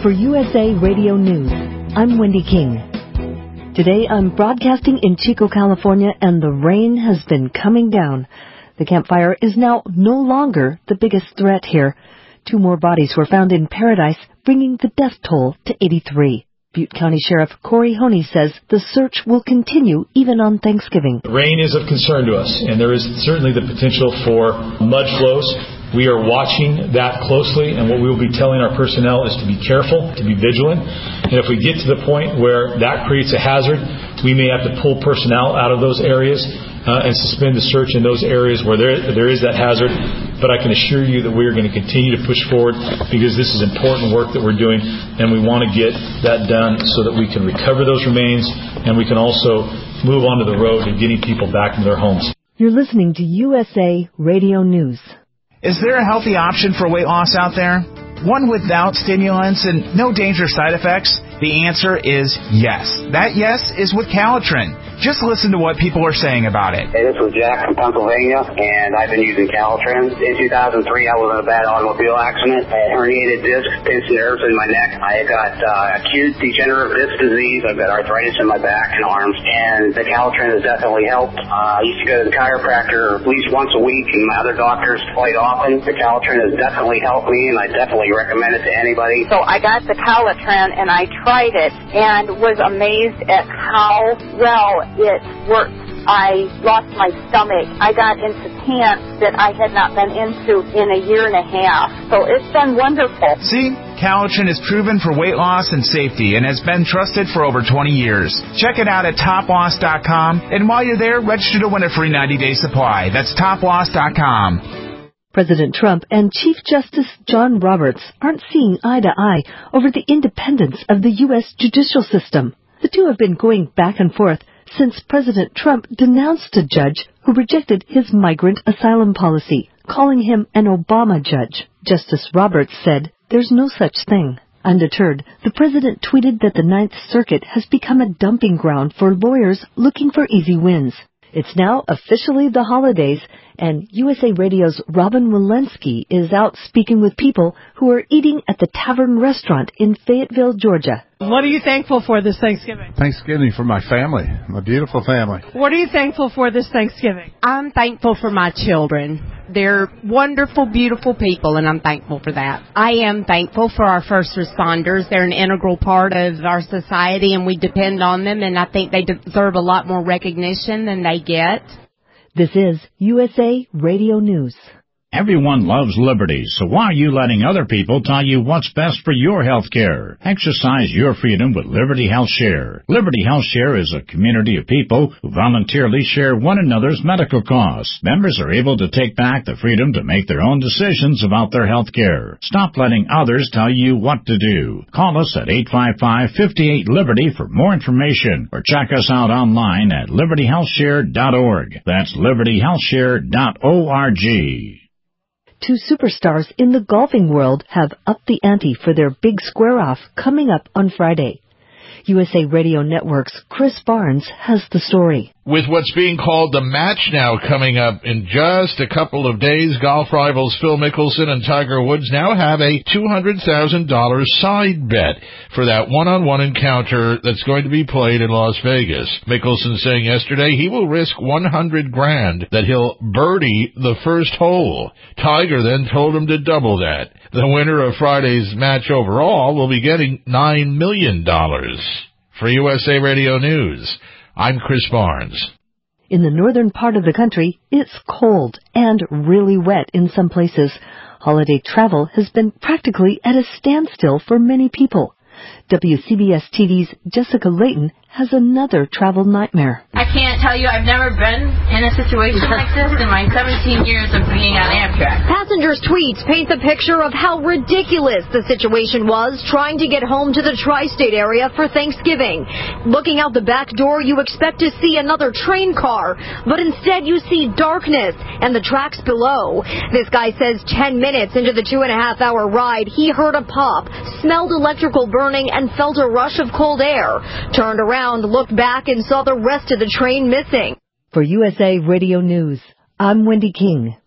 For USA Radio News, I'm Wendy King. Today I'm broadcasting in Chico, California, and the rain has been coming down. The Camp Fire is now no longer the biggest threat here. 2 more bodies were found in Paradise, bringing the death toll to 83. Butte County Sheriff Corey Honey says the search will continue even on Thanksgiving. Rain is of concern to us, and there is certainly the potential for mud flows. We are watching that closely, and what we will be telling our personnel is to be careful, to be vigilant. And if we get to the point where that creates a hazard, we may have to pull personnel out of those areas and suspend the search in those areas where there is that hazard. But I can assure you that we are going to continue to push forward because this is important work that we're doing, and we want to get that done so that we can recover those remains and we can also move onto the road and getting people back into their homes. You're listening to USA Radio News. Is there a healthy option for weight loss out there? One without stimulants and no dangerous side effects? The answer is yes. That yes is with Calitrin. Just listen to what people are saying about it. Hey, this was Jack from Pennsylvania, and I've been using Calitrin. In 2003, I was in a bad automobile accident. I had herniated discs, pinched nerves in my neck. I got acute degenerative disc disease. I've got arthritis in my back and arms, and the Calitrin has definitely helped. I used to go to the chiropractor at least once a week, and my other doctors quite often. The Calitrin has definitely helped me, and I definitely recommend it to anybody. So I got the Calitrin, and I tried it, and was amazed at how well it worked. I lost my stomach. I got into pants that I had not been into in a year and a half. So it's been wonderful. See, Calitrin is proven for weight loss and safety and has been trusted for over 20 years. Check it out at toploss.com, and while you're there, register to win a free 90-day supply. That's toploss.com. President Trump and Chief Justice John Roberts aren't seeing eye to eye over the independence of the U.S. judicial system. The two have been going back and forth since President Trump denounced a judge who rejected his migrant asylum policy, calling him an Obama judge. Justice Roberts said, "There's no such thing." Undeterred, the president tweeted that the Ninth Circuit has become a dumping ground for lawyers looking for easy wins. It's now officially the holidays, and USA Radio's Robin Walensky is out speaking with people who are eating at the Tavern Restaurant in Fayetteville, Georgia. What are you thankful for this Thanksgiving? Thanksgiving for my family, my beautiful family. What are you thankful for this Thanksgiving? I'm thankful for my children. They're wonderful, beautiful people, and I'm thankful for that. I am thankful for our first responders. They're an integral part of our society, and we depend on them, and I think they deserve a lot more recognition than they get. This is USA Radio News. Everyone loves liberty, so why are you letting other people tell you what's best for your health care? Exercise your freedom with Liberty Health Share. Liberty Health Share is a community of people who voluntarily share one another's medical costs. Members are able to take back the freedom to make their own decisions about their health care. Stop letting others tell you what to do. Call us at 855-58-LIBERTY for more information, or check us out online at libertyhealthshare.org. That's libertyhealthshare.org. 2 superstars in the golfing world have upped the ante for their big square-off coming up on Friday. USA Radio Network's Chris Barnes has the story. With what's being called the match now coming up in just a couple of days, golf rivals Phil Mickelson and Tiger Woods now have a $200,000 side bet for that one-on-one encounter that's going to be played in Las Vegas. Mickelson saying yesterday he will risk $100,000 that he'll birdie the first hole. Tiger then told him to double that. The winner of Friday's match overall will be getting $9 million. For USA Radio News, I'm Chris Barnes. In the northern part of the country, it's cold and really wet in some places. Holiday travel has been practically at a standstill for many people. WCBS TV's Jessica Layton has another travel nightmare. I can't tell you, I've never been in a situation like this in my 17 years of being on Amtrak. Passengers' tweets paint the picture of how ridiculous the situation was trying to get home to the tri-state area for Thanksgiving. Looking out the back door, you expect to see another train car, but instead you see darkness and the tracks below. This guy says 10 minutes into the 2.5-hour ride, he heard a pop, smelled electrical burning, and felt a rush of cold air. Turned around, looked back, and saw the rest of the train missing. For USA Radio News, I'm Wendy King.